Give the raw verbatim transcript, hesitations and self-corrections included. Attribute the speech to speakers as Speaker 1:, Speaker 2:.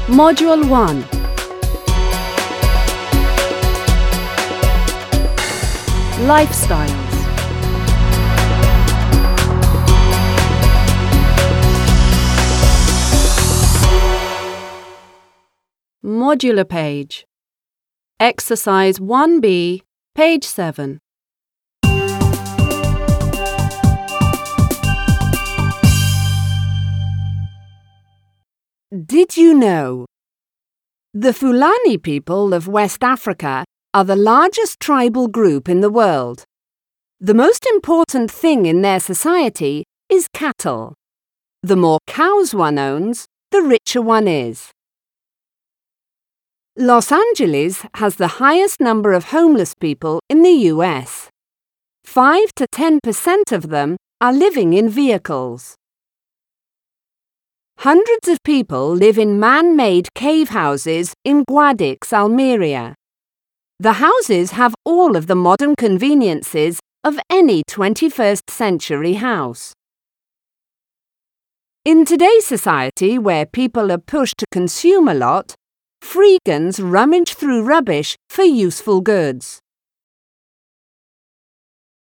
Speaker 1: Module one. Lifestyles. Modular page. Exercise one B, page seven. Did you know? The Fulani people of West Africa are the largest tribal group in the world. The most important thing in their society is cattle. The more cows one owns, the richer one is. Los Angeles has the highest number of homeless people in the U S. five to ten percent of them are living in vehicles. Hundreds of people live in man-made cave houses in Guadix, Almeria. The houses have all of the modern conveniences of any twenty-first century house. In today's society, where people are pushed to consume a lot, freegans rummage through rubbish for useful goods.